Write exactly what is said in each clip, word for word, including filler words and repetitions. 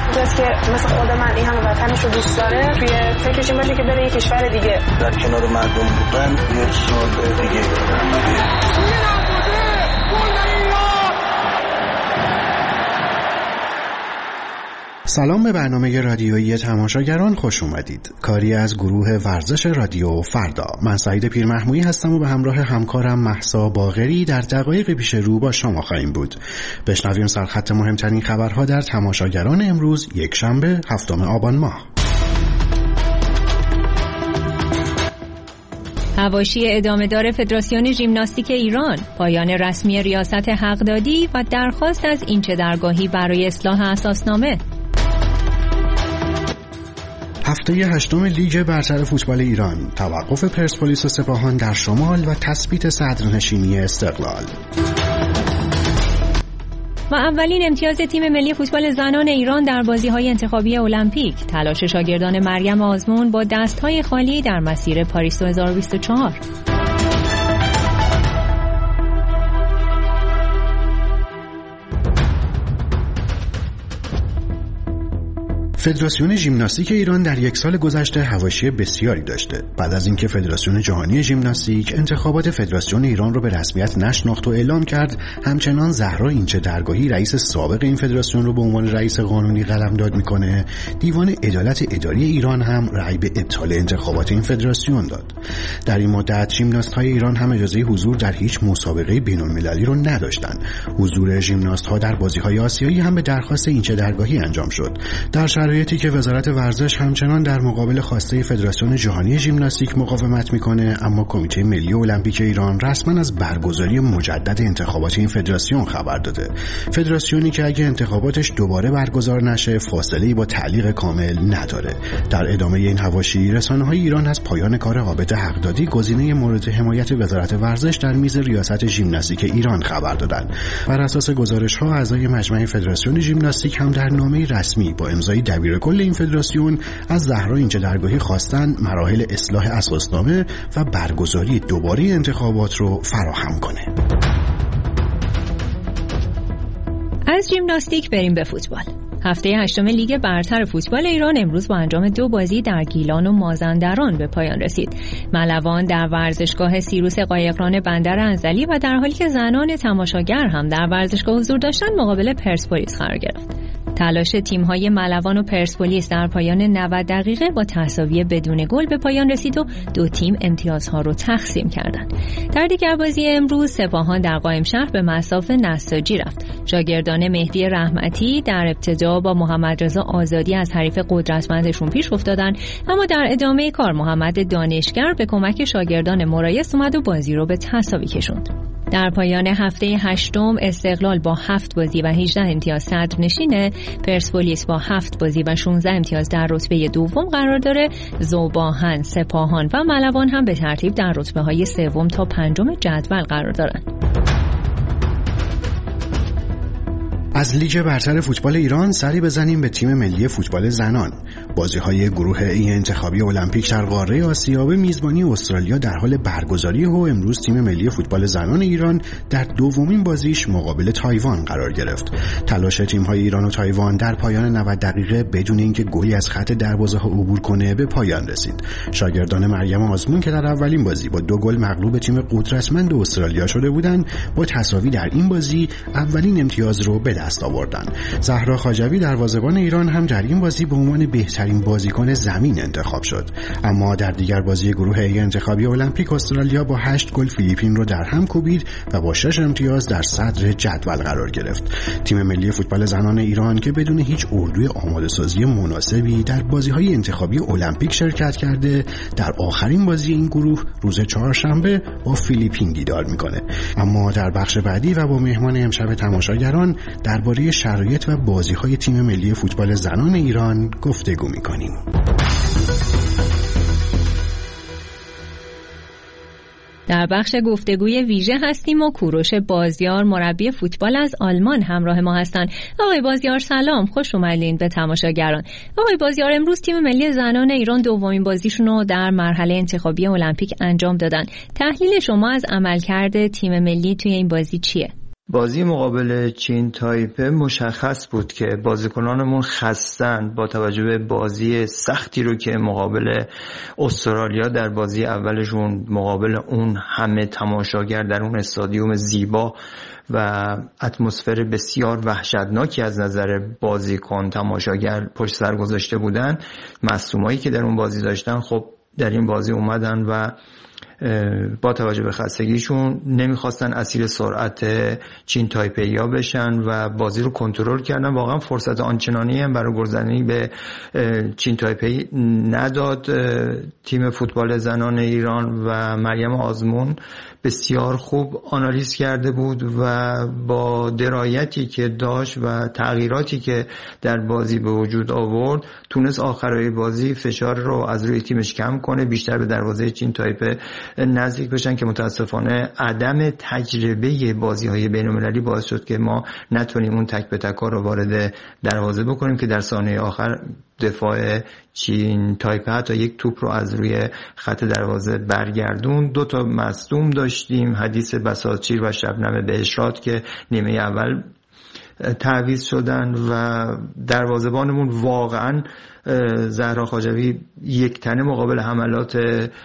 اینجاست که مثل خود من این همه وطنش رو دوست داره، توی فکرش این باشه که بره یه کشور دیگه در کنار مردم بودن یک سال دیگه. سلام به برنامه رادیویی تماشاگران، خوش اومدید. کاری از گروه ورزش رادیو فردا. من سعید پیرمحمودی هستم و به همراه همکارم مهسا باقری در دقایق پیش رو با شما خواهیم بود. بشنویم سرخط مهمترین خبرها در تماشاگران امروز یک شنبه هفتم آبان ماه. حواشی ادامه دار فدراسیون ژیمناستیک ایران، پایان رسمی ریاست حقدادی و درخواست از اینچه درگاهی برای اصلاح اساسنامه. هفته هشتم لیگ برتر فوتبال ایران، توقف پرسپولیس و سپاهان در شمال و تثبیت صدرنشینی استقلال. و اولین امتیاز تیم ملی فوتبال زنان ایران در بازی‌های انتخابی المپیک، تلاش شاگردان مریم آزمون با دست‌های خالی در مسیر پاریس دو هزار و بیست و چهار. فدراسیون ژیمناستیک ایران در یک سال گذشته حواشی بسیاری داشته. بعد از اینکه فدراسیون جهانی ژیمناستیک انتخابات فدراسیون ایران را به رسمیت نشناخت و اعلام کرد، همچنان زهرا اینچه درگاهی رئیس سابق این فدراسیون رو به عنوان رئیس قانونی قلمداد میکنه، دیوان عدالت اداری ایران هم رأی به ابطال انتخابات این فدراسیون داد. در این مدت ژیمناست‌های ایران هم اجازه حضور در هیچ مسابقه بین‌المللی رو نداشتن. حضور ژیمناست‌ها در بازی‌های آسیایی هم به درخواست اینچه درگاهی انجام شد. در شرایطی که وزارت ورزش همچنان در مقابل خواسته فدراسیون جهانی ژیمناستیک مقاومت میکنه، اما کمیته ملی المپیک ایران رسما از برگزاری مجدد انتخابات این فدراسیون خبر داده. فدراسیونی که اگه انتخاباتش دوباره برگزار نشه، فاصله‌ای با تعلیق کامل نداره. در ادامه این حواشی، رسانه‌های ایران از پایان کار عابد حقدادی، گزینه مورد حمایت وزارت ورزش در میز ریاست ژیمناستیک ایران خبر دادند. بر اساس گزارش‌ها، اعضای مجمع فدراسیون ژیمناستیک هم در نامه رسمی با امضای دبیر کل این فدراسیون از زهرا اینچه درگاهی خواستن مراحل اصلاح اساسنامه و برگزاری دوباره انتخابات رو فراهم کنه. از ژیمناستیک بریم به فوتبال. هفته هشتم لیگ برتر فوتبال ایران امروز با انجام دو بازی در گیلان و مازندران به پایان رسید. ملوان در ورزشگاه سیروس قایقران بندر انزلی و در حالی که زنان تماشاگر هم در ورزشگاه حضور داشتند، مقابل پرسپولیس قرار گرفت. تلاش تیم‌های ملوان و پرسپولیس در پایان نود دقیقه با تساوی بدون گل به پایان رسید و دو تیم امتیازها رو تقسیم کردند. در دیگر بازی امروز، سپاهان در قائمشهر به مصاف نساجی رفت. شاگردان مهدی رحمتی در ابتدا با محمد رضا آزادی از حریف قدرتمندشون پیش افتادند، اما در ادامه کار محمد دانشگر به کمک شاگردان مرایس اومد و بازی رو به تساوی کشوند. در پایان هفته هشتم، استقلال با هفت بازی و هجده امتیاز صدرنشینه، پرسپولیس با هفت بازی و شانزده امتیاز در رتبه دوم قرار داره. ذوباهن، سپاهان و ملوان هم به ترتیب در رتبه‌های سوم تا پنجم جدول قرار دارند. از لیگ برتر فوتبال ایران سری بزنیم به تیم ملی فوتبال زنان. بازی‌های گروه ای انتخابی المپیک در قاره آسیا به میزبانی استرالیا در حال برگزاری و امروز تیم ملی فوتبال زنان ایران در دومین بازیش مقابل تایوان قرار گرفت. تلاش تیم‌های ایران و تایوان در پایان نود دقیقه بدون اینکه گلی از خط دروازه‌ها عبور کنه به پایان رسید. شاگردان مریم آزمون که در اولین بازی با دو گل مغلوب تیم قدرتمند استرالیا شده بودند، با تساوی در این بازی اولین امتیاز رو به دست آوردن. زهرا خواجوی دروازه‌بان ایران هم در این بازی به عنوان بهترین بازیکن زمین انتخاب شد. اما در دیگر بازی گروه ای انتخابی المپیک، استرالیا با هشت گل فیلیپین رو در هم کوبید و با شش امتیاز در صدر جدول قرار گرفت. تیم ملی فوتبال زنان ایران که بدون هیچ اردوی آماده‌سازی مناسبی در بازی‌های انتخابی المپیک شرکت کرده، در آخرین بازی این گروه روز چهارشنبه با فیلیپین دیدار می‌کنه. اما در بخش بعدی و با مهمان امشب تماشاگران درباره شرایط و بازی‌های تیم ملی فوتبال زنان ایران گفتگو می‌کنیم. در بخش گفتگوی ویژه هستیم و کوروش بازیار مربی فوتبال از آلمان همراه ما هستند. آقای بازیار سلام، خوش اومدین به تماشاگران. آقای بازیار، امروز تیم ملی زنان ایران دومین بازیشون رو در مرحله انتخابی المپیک انجام دادن. تحلیل شما از عملکرد تیم ملی توی این بازی چیه؟ بازی مقابل چین تایپه مشخص بود که بازیکنانمون خستن با توجه به بازی سختی رو که مقابل استرالیا در بازی اولشون مقابل اون همه تماشاگر در اون استادیوم زیبا و اتمسفر بسیار وحشتناکی از نظر بازیکن تماشاگر پشت سر گذاشته بودن. مصدومایی که در اون بازی داشتن خب در این بازی اومدن و با توجه به خستگیشون نمیخواستن اسیر سرعت چین تایپه‌یا بشن و بازی رو کنترل کردن. واقعا فرصت آنچنانی هم برای گلزنی به چین تایپه نداد تیم فوتبال زنان ایران و مریم آزمون بسیار خوب آنالیز کرده بود و با درایتی که داشت و تغییراتی که در بازی به وجود آورد تونست آخرای بازی فشار رو از روی تیمش کم کنه، بیشتر به دروازه چین تایپه نزدیک بشن که متاسفانه عدم تجربه بازی‌های بین‌المللی باعث شد که ما نتونیم اون تک به تک‌ها رو وارد دروازه بکنیم که در ثانیه آخر دفاع چین تایپه حتی یک توپ رو از روی خط دروازه برگردون. دو تا مصدوم داشتیم، حدیث بساطچی و شبنم بهشراد که نیمه اول تعویض شدن و دروازه‌بانمون واقعا زهرا خواجوی یک تنه مقابل حملات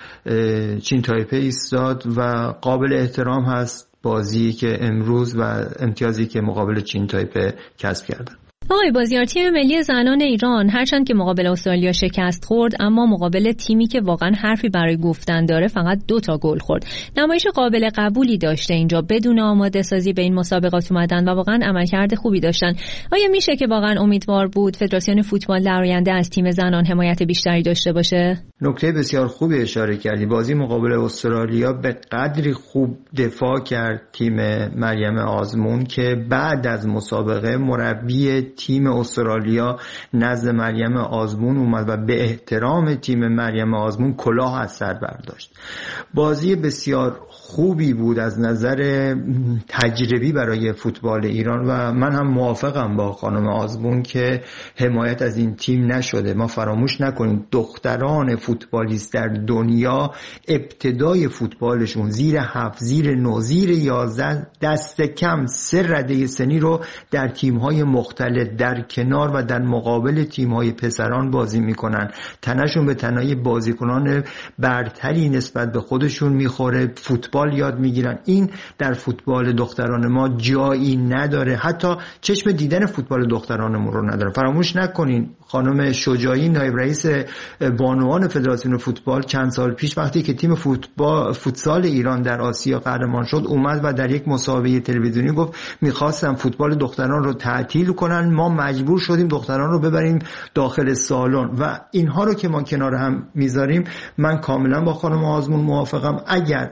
چین تایپه ایستاد و قابل احترام هست بازی که امروز و امتیازی که مقابل چین تایپه کسب کردن. آقای بازیار، تیم ملی زنان ایران هرچند که مقابل استرالیا شکست خورد اما مقابل تیمی که واقعا حرفی برای گفتن داره فقط دو تا گل خورد. نمایش قابل قبولی داشته اینجا، بدون آماده سازی به این مسابقات اومدن و واقعا عملکرد خوبی داشتن. آیا میشه که واقعا امیدوار بود فدراسیون فوتبال در آینده از تیم زنان حمایت بیشتری داشته باشه؟ نکته بسیار خوبی اشاره کردی. بازی مقابل استرالیا به قدری خوب دفاع کرد تیم مریم آزمون که بعد از مسابقه مربی تیم استرالیا نزد مریم آزمون اومد و به احترام تیم مریم آزمون کلاه از سر برداشت. بازی بسیار خوبی بود از نظر تجربی برای فوتبال ایران و من هم موافقم با خانم آزمون که حمایت از این تیم نشده. ما فراموش نکنیم دختران فوتبالیست در دنیا ابتدای فوتبالشون زیر هفت، زیر نه، زیر یازده، دست کم سه رده سنی رو در تیم‌های مختلف در کنار و در مقابل تیم‌های پسران بازی میکنن. تنشون به تنهای بازیکنان برتری نسبت به خودشون میخوره، فوتبال یاد میگیرن. این در فوتبال دختران ما جایی نداره، حتی چشم دیدن فوتبال دخترانمون رو نداره. فراموش نکنین خانم شجاعی نایب رئیس بانوان فدراسیون فوتبال چند سال پیش وقتی که تیم فوتبال فوتسال ایران در آسیا قهرمان شد اومد و در یک مسابقه تلویزیونی گفت میخواستم فوتبال دختران رو تعطیل کنن، ما مجبور شدیم دختران رو ببریم داخل سالن. و اینها رو که ما کنار هم میذاریم من کاملا با خانم آزمون موافقم. اگر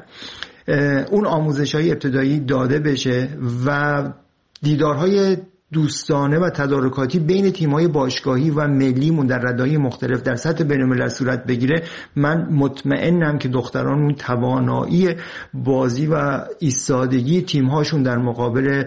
اون آموزش‌های ابتدایی داده بشه و دیدارهای دوستانه و تدارکاتی بین تیم‌های باشگاهی و ملیمون در رده‌های مختلف در سطح بین‌الملل صورت بگیره، من مطمئنم که دخترانمون توانایی بازی و ایستادگی تیم‌هاشون در مقابل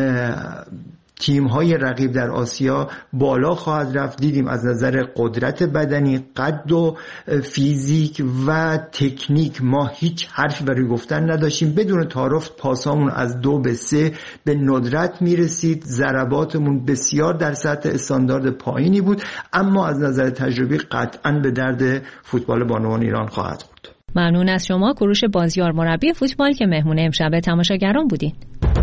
تیم‌های رقیب در آسیا بالا خواهد رفت. دیدیم از نظر قدرت بدنی، قد و فیزیک و تکنیک ما هیچ حرفی برای گفتن نداشتیم. بدون تعارف پاسامون از دو به سه به ندرت میرسید، ضرباتمون بسیار در سطح استاندارد پایینی بود، اما از نظر تجربی قطعاً به درد فوتبال بانوان ایران خواهد خورد. ممنون از شما کوروش بازیار، مربی فوتبال که مهمون امشب تماشاگران بودین.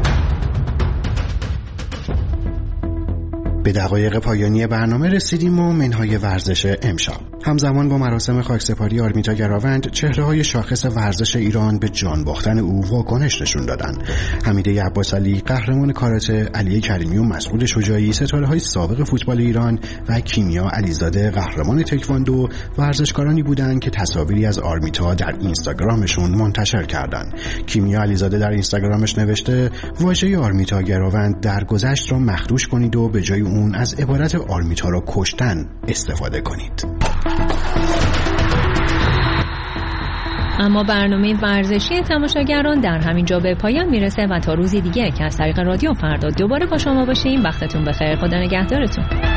به دقایق پایانی برنامه رسیدیم و منهای ورزش امشب. همزمان با مراسم خاکسپاری آرمیتا گراوند، چهره‌های شاخص ورزش ایران به جان باختن او واکنش نشون دادن. حمیده عباسعلی قهرمان کاراته، علی کریمی و مسعود شجاعی ستاره‌های سابق فوتبال ایران و کیمیا علیزاده قهرمان تکواندو ورزشکارانی بودند که تصاویری از آرمیتا در اینستاگرامشون منتشر کردند. کیمیا علیزاده در اینستاگرامش نوشته واژه آرمیتا گراوند درگذشت را مخدوش کنید و به جای اون از عبارت آرمیتا را کشتن استفاده کنید. اما برنامه ورزشی تماشاگران در همین جا به پایان میرسه و تا روزی دیگه که از طریق رادیو فردا دوباره با شما باشیم. وقتتون بخیر، خدا نگهدارتون.